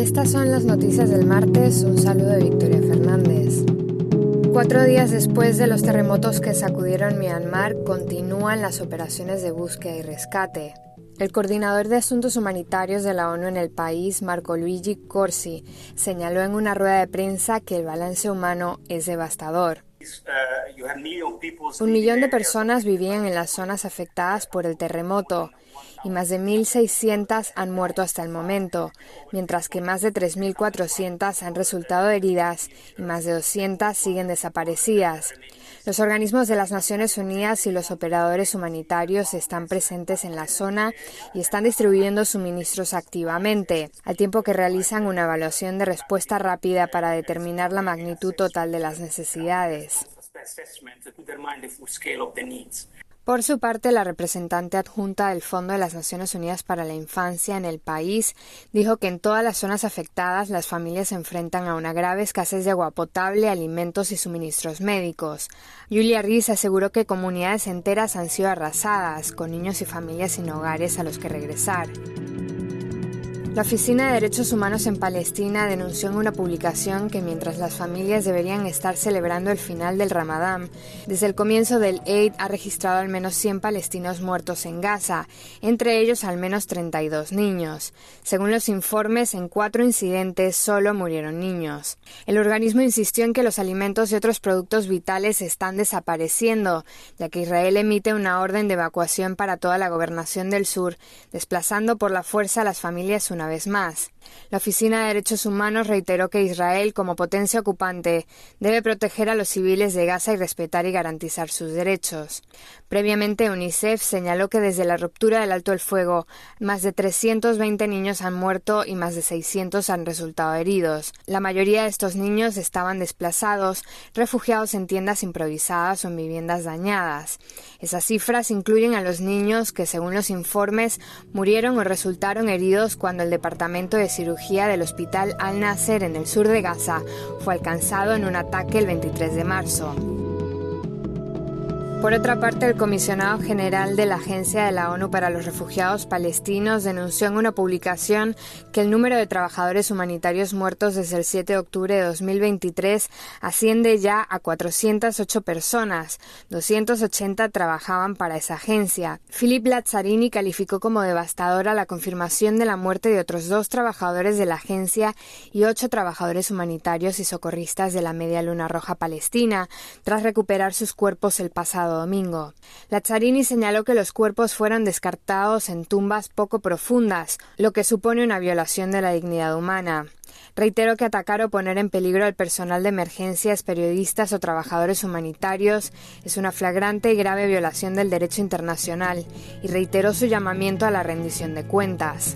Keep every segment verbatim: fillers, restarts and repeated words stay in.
Estas son las noticias del martes. Un saludo de Victoria Fernández. Cuatro días después de los terremotos que sacudieron Myanmar, continúan las operaciones de búsqueda y rescate. El coordinador de asuntos humanitarios de la ONU en el país, Marco Luigi Corsi, señaló en una rueda de prensa que el balance humano es devastador. Un millón de personas vivían en las zonas afectadas por el terremoto y más de mil seiscientas han muerto hasta el momento, mientras que más de tres mil cuatrocientas han resultado heridas y más de doscientas siguen desaparecidas. Los organismos de las Naciones Unidas y los operadores humanitarios están presentes en la zona y están distribuyendo suministros activamente, al tiempo que realizan una evaluación de respuesta rápida para determinar la magnitud total de las necesidades. Por su parte, la representante adjunta del Fondo de las Naciones Unidas para la Infancia en el país dijo que en todas las zonas afectadas las familias se enfrentan a una grave escasez de agua potable, alimentos y suministros médicos. Julia Riz aseguró que comunidades enteras han sido arrasadas, con niños y familias sin hogares a los que regresar. La Oficina de Derechos Humanos en Palestina denunció en una publicación que mientras las familias deberían estar celebrando el final del Ramadán, desde el comienzo del Eid ha registrado al menos cien palestinos muertos en Gaza, entre ellos al menos treinta y dos niños. Según los informes, en cuatro incidentes solo murieron niños. El organismo insistió en que los alimentos y otros productos vitales están desapareciendo, ya que Israel emite una orden de evacuación para toda la gobernación del sur, desplazando por la fuerza a las familias una vez más. La Oficina de Derechos Humanos reiteró que Israel, como potencia ocupante, debe proteger a los civiles de Gaza y respetar y garantizar sus derechos. Previamente, UNICEF señaló que desde la ruptura del alto el fuego, más de trescientos veinte niños han muerto y más de seiscientos han resultado heridos. La mayoría de estos niños estaban desplazados, refugiados en tiendas improvisadas o en viviendas dañadas. Esas cifras incluyen a los niños que, según los informes, murieron o resultaron heridos cuando el Departamento de Cirugía del Hospital Al-Nasser en el sur de Gaza fue alcanzado en un ataque el veintitrés de marzo. Por otra parte, el comisionado general de la Agencia de la ONU para los Refugiados Palestinos denunció en una publicación que el número de trabajadores humanitarios muertos desde el siete de octubre de dos mil veintitrés asciende ya a cuatrocientas ocho personas, doscientas ochenta trabajaban para esa agencia. Philippe Lazzarini calificó como devastadora la confirmación de la muerte de otros dos trabajadores de la agencia y ocho trabajadores humanitarios y socorristas de la Media Luna Roja Palestina, tras recuperar sus cuerpos el pasado domingo. Lazzarini señaló que los cuerpos fueron descartados en tumbas poco profundas, lo que supone una violación de la dignidad humana. Reiteró que atacar o poner en peligro al personal de emergencias, periodistas o trabajadores humanitarios es una flagrante y grave violación del derecho internacional y reiteró su llamamiento a la rendición de cuentas.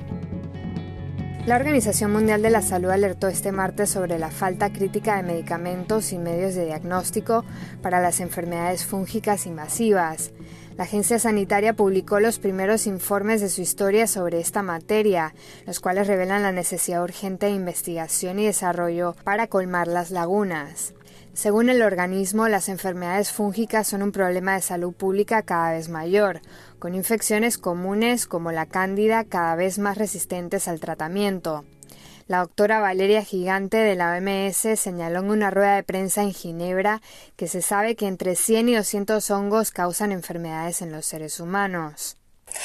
La Organización Mundial de la Salud alertó este martes sobre la falta crítica de medicamentos y medios de diagnóstico para las enfermedades fúngicas invasivas. La agencia sanitaria publicó los primeros informes de su historia sobre esta materia, los cuales revelan la necesidad urgente de investigación y desarrollo para colmar las lagunas. Según el organismo, las enfermedades fúngicas son un problema de salud pública cada vez mayor, con infecciones comunes como la cándida cada vez más resistentes al tratamiento. La doctora Valeria Gigante de la O M S señaló en una rueda de prensa en Ginebra que se sabe que entre cien y doscientos hongos causan enfermedades en los seres humanos.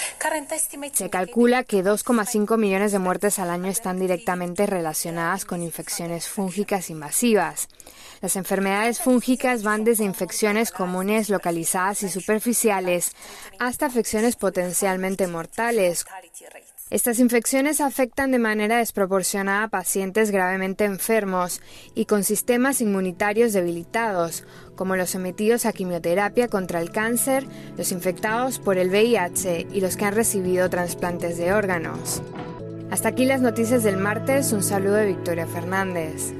Se calcula que dos coma cinco millones de muertes al año están directamente relacionadas con infecciones fúngicas invasivas. Las enfermedades fúngicas van desde infecciones comunes localizadas y superficiales hasta afecciones potencialmente mortales. Estas infecciones afectan de manera desproporcionada a pacientes gravemente enfermos y con sistemas inmunitarios debilitados, como los sometidos a quimioterapia contra el cáncer, los infectados por el V I H y los que han recibido trasplantes de órganos. Hasta aquí las noticias del martes. Un saludo de Victoria Fernández.